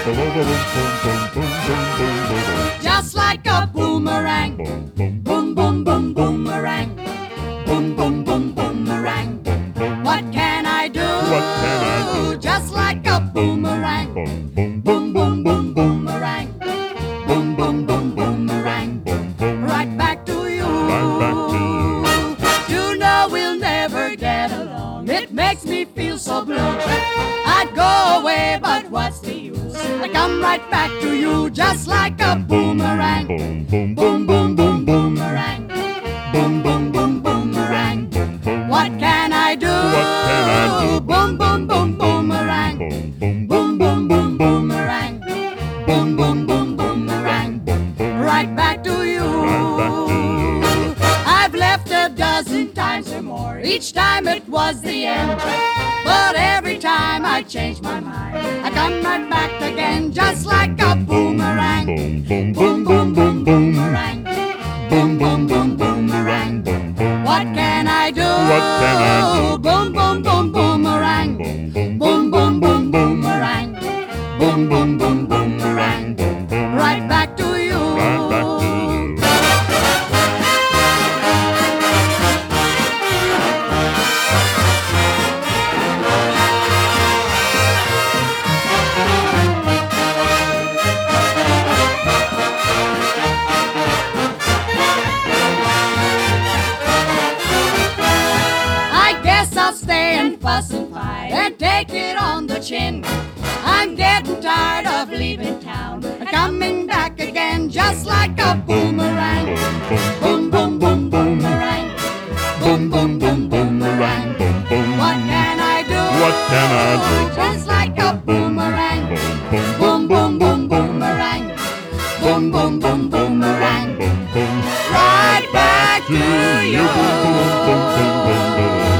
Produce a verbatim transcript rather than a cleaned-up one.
Just like a boomerang. Boom, boom, boom, boomerang. Boom, boom, boom, boomerang. What can I do? What can I do? Just like a boomerang. Boom, boom, Boom, boom, boom, boomerang. Boom, boom, boom, boomerang. boom, boom. Right back to you. Right back to you. You know we'll never get along. It makes me feel so blue. I'd go away, but what's the use? I come right back to you, just like a boomerang. Boom, boom, Boom, boom, boom, boomerang. Boom, boom, boom, boomerang. What can I do? What can I do? Boom, boom, boom, boomerang. boom, boom, Boom, boom, boom, boomerang. Boom, boom, boom, boomerang. boom, boom. Right back to you. Right back to you. I've left a dozen times or more. Each time it was the end. But every time I change my mind, I come right back again, just like a boomerang. Boom, boom, boom, boom, boom, boom. Boomerang. Boom, boom, boom, boomerang. Boom, boom. What can I do? What can I do? Boom, boom, boom, boomerang. Boom, boom, Boom, boom, boom, boomerang. Boom, boom, boom, boomerang. boom, boom. Right back to you. Right back to you. I guess I'll stay and fuss and fight and take it on the chin. I'm getting tired of leaving town and coming back again, just like a boomerang. Boom, boom, boom, boomerang. Boom, boom, boom, boomerang. Boom, boom. What can I do? What can I do? Just like a boomerang. Boom, boom, Boom, boom, boom, boomerang. Boom, boom, boom, boomerang. boom, boom. Right back to You, you. boom, boom, boom, boom, boom, boom.